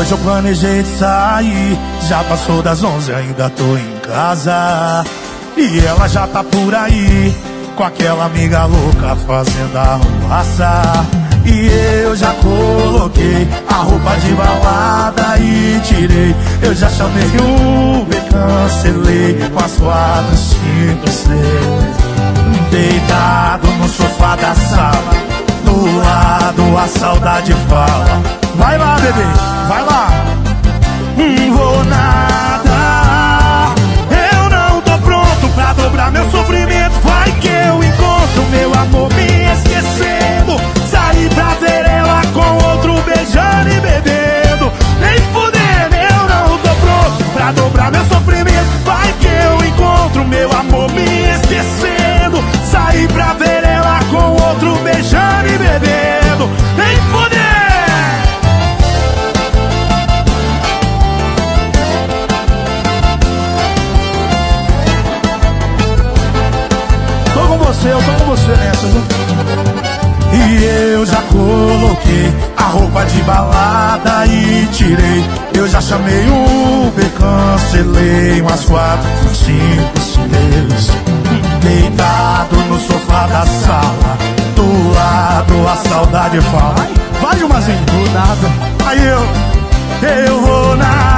Hoje eu planejei sair, já passou das 11, ainda tô em casa. E ela já tá por aí, com aquela amiga louca fazendo arruaça. E eu já coloquei a roupa de balada e tirei. Eu já chamei o Uber, cancelei com as 4, 5, 6. Deitado no sofá da sala, do lado a saudade fala: vai lá, bebê, vai lá. Vou nada, eu não tô pronto pra dobrar meu sofrimento. Vai que eu encontro meu amor me esquecendo, sair pra ver ela com outro beijando e bebendo. Nem fudendo, eu não tô pronto pra dobrar meu sofrimento. Vai que eu encontro meu amor me esquecendo, sair pra ver ela com outro beijando e bebendo. Nem fudendo. Eu tô com você nessa, viu? E eu já coloquei a roupa de balada e tirei. Eu já chamei o Uber, cancelei umas 4, 5, 6. Deitado no sofá da sala, do lado a saudade fala: vai, Gilmazinho, do nada. Aí eu vou nada.